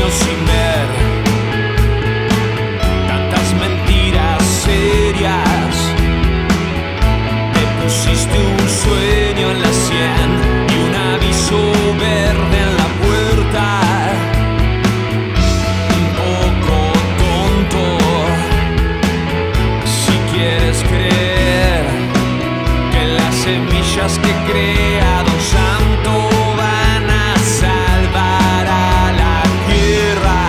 sin ver tantas mentiras serias. Te pusiste un sueño en la sien y un aviso verde en la puerta. Un poco tonto, si quieres creer que las semillas que crea Don Santo van a salvar a la tierra.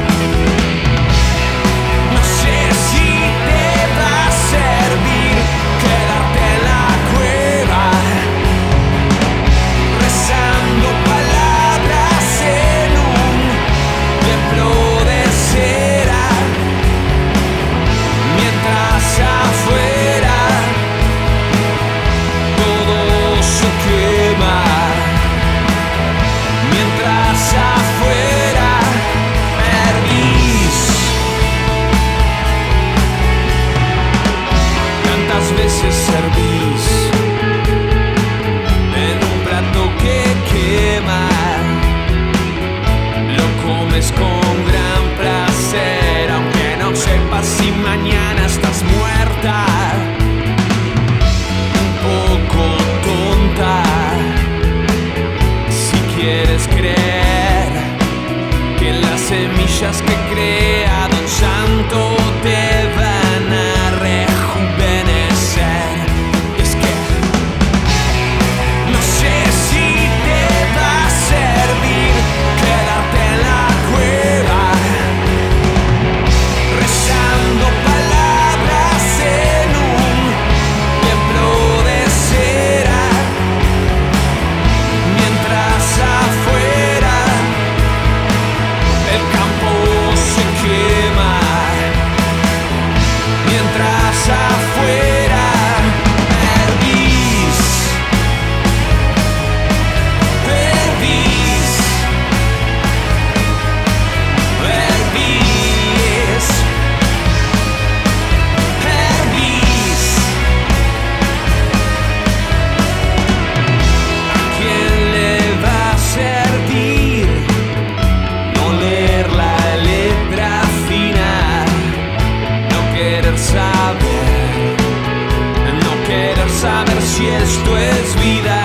No sé si te va a servir quedarte en la cueva rezando palabras en un templo de cera, mientras afuera todo se quema, mientras afuera hervís. Tantas veces servís en un plato que quema, lo comes con gran placer, aunque no sepas si mañana estás muerta. Un poco tonta, si quieres creer que las semillas que crea Don Santo te van a rejuvenecer. Es que no sé si te va a servir quedarte en la cueva rezando palabras en un templo de cera, mientras afuera el campo se quema, mientras afuera hervís, hervís, hervís, hervís. ¿A quién le va a servir no leer la letra fina? No querer saber si esto es vida.